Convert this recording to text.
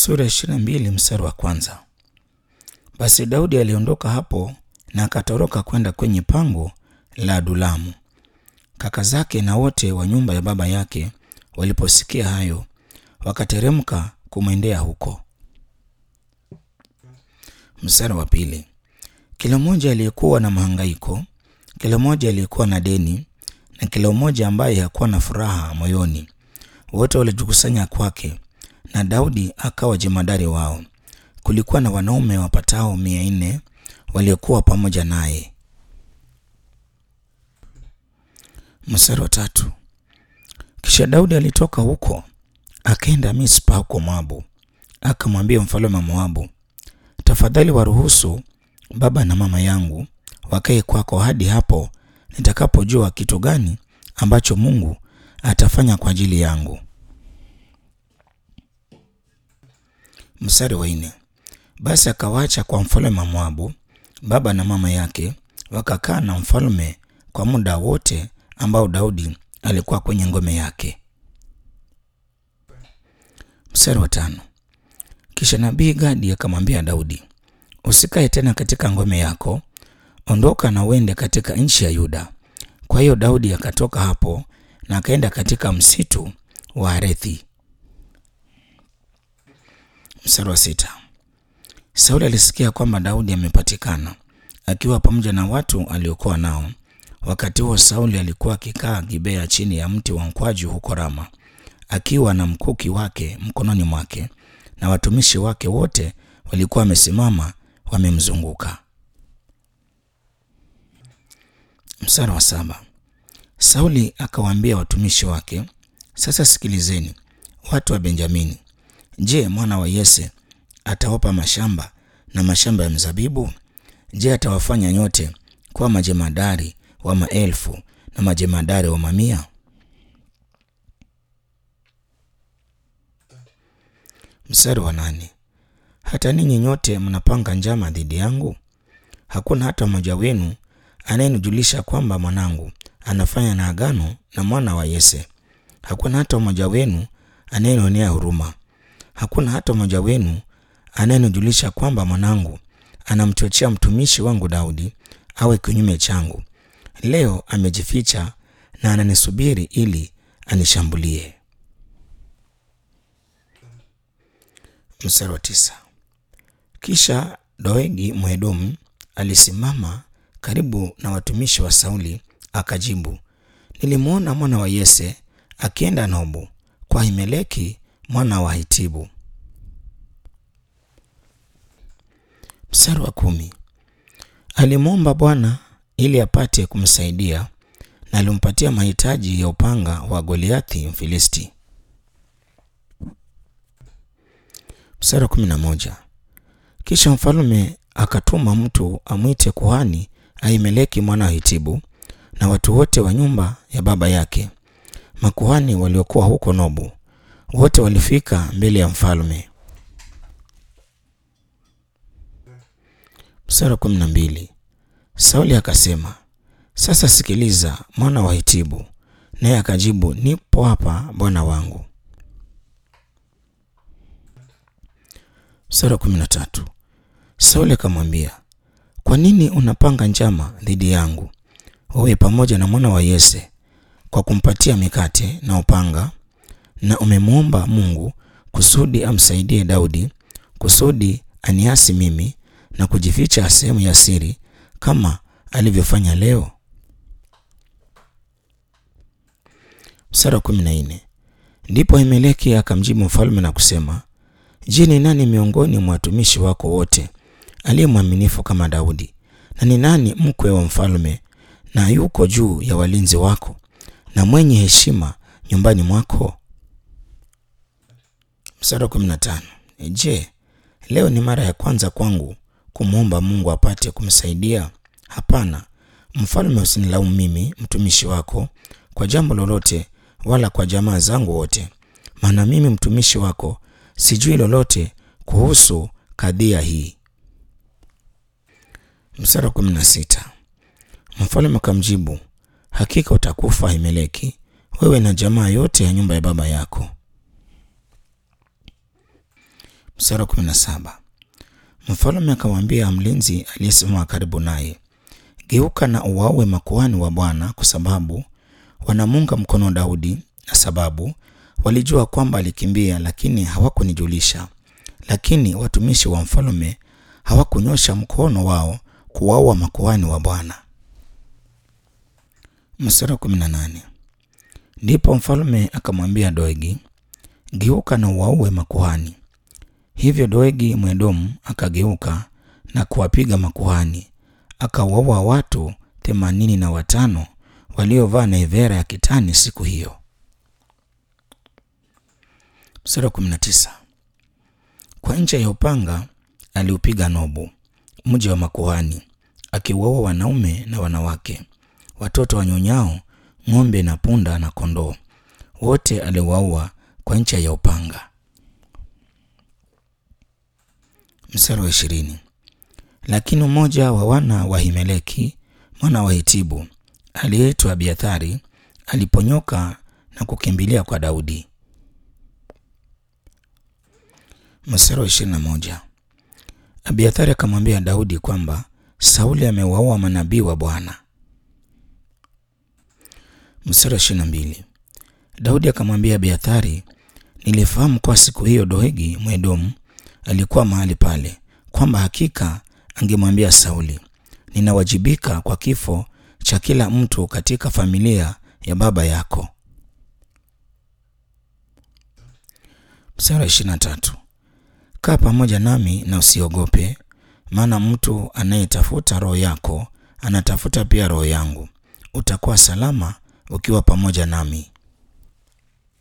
Sura 22 mstari wa kwanza. Basi Daudi aliondoka hapo na akatoroka kwenda kwenye pango la Adulamu. Kaka zake na wote wa nyumba ya baba yake waliposikia hayo, wakateremka kumwendea huko. Mstari wa pili. Kila mmoja aliyekuwa na mahangaiko, kila mmoja aliyekuwa na deni, na kila mmoja ambaye hakuwa na furaha moyoni, wote walijikusanya kwake, na Daudi akawa jemadari wao. Kulikuwa na wanaume wapatao 400 waliokuwa pamoja naye. Mstari wa tatu. Kisha Daudi alitoka huko akaenda Mispa huko Moabu, akamwambia mfalme wa Moabu, tafadhali waruhusu baba na mama yangu wakae kwako hadi hapo nitakapojua kitu gani ambacho Mungu atafanya kwa ajili yangu. Mstari wa 4. Basi akawaacha kwa mfalme wa Moabu baba na mama yake, wakakaa na mfalme kwa muda wote ambao Daudi alikuwa kwenye ngome yake. Mstari wa 5. Kisha nabii Gadi akamwambia Daudi, usikae tena katika ngome yako, ondoka na uende katika nchi ya Yuda. Kwa hiyo Daudi akatoka hapo na akaenda katika msitu wa Arethi. Mstari wa 6. Sauli alisikia kwamba Daudi amepatikana akiwa pamoja na watu aliokuwa nao. Wakati huo Sauli alikuwa akikaa Gibea chini ya mti wa mkwaju huko Rama, akiwa na mkuki wake mkononi mwake, na watumishi wake wote walikuwa wamesimama wamemzunguka. Mstari wa 7. Sauli akawaambia watumishi wake, sasa sikilizeni watu wa Benjamini. Je, mwana wa Yese atawapa mashamba na mashamba ya mzabibu? Je, atawafanya nyote kuwa majemadari wa maelfu na majemadari wa mamia? Mstari wa 8. Hata ninyi nyote mnapanga njama dhidi yangu? Hakuna hata mmoja wenu anayenijulisha kwamba mwanangu anafanya na agano na mwana wa Yese. Hakuna hata mmoja wenu anayenionea huruma. Hakuna hata mmoja wenu anayenijulisha kwamba mwanangu anamchochea mtumishi wangu Daudi awe kinyume changu. Leo amejificha na ananisubiri ili anishambulie. Mstari wa 9. Kisha Doegi Mwedomu alisimama karibu na watumishi wa Sauli akajibu, nilimwona mwana wa Yese akienda Nobu kwa Ahimeleki mwana wa Hitibu. Mstari wa 10. Alimwomba Bwana ili apate kumsaidia, na alimpatia mahitaji ya upanga wa Goliathi Mfilisti. Mstari wa 11. Kisha mfalme akatuma mtu amwite kuhani Ahimeleki mwana wa Hitibu na watu wote wa nyumba ya baba yake, makuhani waliokuwa huko Nobu. Wote walifika mbele ya mfalme. Mstari wa 12. Sauli akasema, sasa sikiliza mwana wa Hitibu. Naye akajibu, nipo hapa bwana wangu. Mstari wa 13. Sauli akamwambia, kwa nini unapanga njama dhidi yangu, wewe pamoja na mwana wa Yese, kwa kumpatia mikate na upanga, na umemwomba Mungu kusudi amsaidie Daudi, kusudi aniasi mimi na kujificha sehemu ya siri kama alivyofanya leo? Mstari wa 14. Ndipo Ahimeleki akamjibu mfalme na kusema, je, ni nani miongoni mwa watumishi wako wote aliye mwaminifu kama Daudi? Na ni nani mkwe wa mfalme na yuko juu ya walinzi wako na mwenye heshima nyumbani mwako? Mstari wa 15. Je, leo ni mara ya kwanza kwangu kumwomba Mungu apate kumsaidia? Hapana, mfalme, usinilaumu mimi mtumishi wako kwa jambo lolote, wala kwa jamaa zangu wote, maana mimi mtumishi wako sijui lolote kuhusu kadhia hii. Mstari wa 16. Mfalme akamjibu, hakika utakufa Ahimeleki, wewe na jamaa yote ya nyumba ya baba yako. Mstari wa 17. Mfalme akamwambia mlinzi aliyesimama karibu naye, geuka na uwaue makuhani wa Bwana, kwa sababu wanamunga mkono Daudi, na sababu walijua kwamba alikimbia, lakini hawakunijulisha. Lakini watumishi wa mfalme hawakunyosha mkono wao kuwaua makuhani wa Bwana. Mstari wa 18. Ndipo mfalme akamwambia Doegi, geuka na uwaue makuhani. Hivyo Doegi Mwedomu akageuka na kuwapiga makuhani, akawaua watu 85 waliovaa naivera ya kitani siku hiyo. Mstari wa 19. Kwa ncha ya upanga aliupiga Nobu, mji wa makuhani, akiwaua wanaume na wanawake, watoto wanyonyao, ng'ombe na punda na kondoo, wote aliwaua kwa ncha ya upanga. Mstari wa 20. Lakini mmoja wa wana wa Himeleki mwana wa Hitibu aliyeitwa Abiathari aliponyoka na kukimbilia kwa Daudi. Mstari wa 21. Abiathari akamwambia Daudi kwamba Sauli amewaua manabii wa Bwana. Mstari wa 22. Daudi akamwambia Abiathari, nilifahamu kwa siku hiyo Doegi Mwedomu alikuwa mahali pale, kwamba hakika angemwambia Sauli, ninawajibika kwa kifo cha kila mtu katika familia ya baba yako. Mstari wa 23. Kaa pamoja nami na usiogope, maana mtu anayetafuta roho yako anatafuta pia roho yangu. Utakuwa salama ukiwa pamoja nami.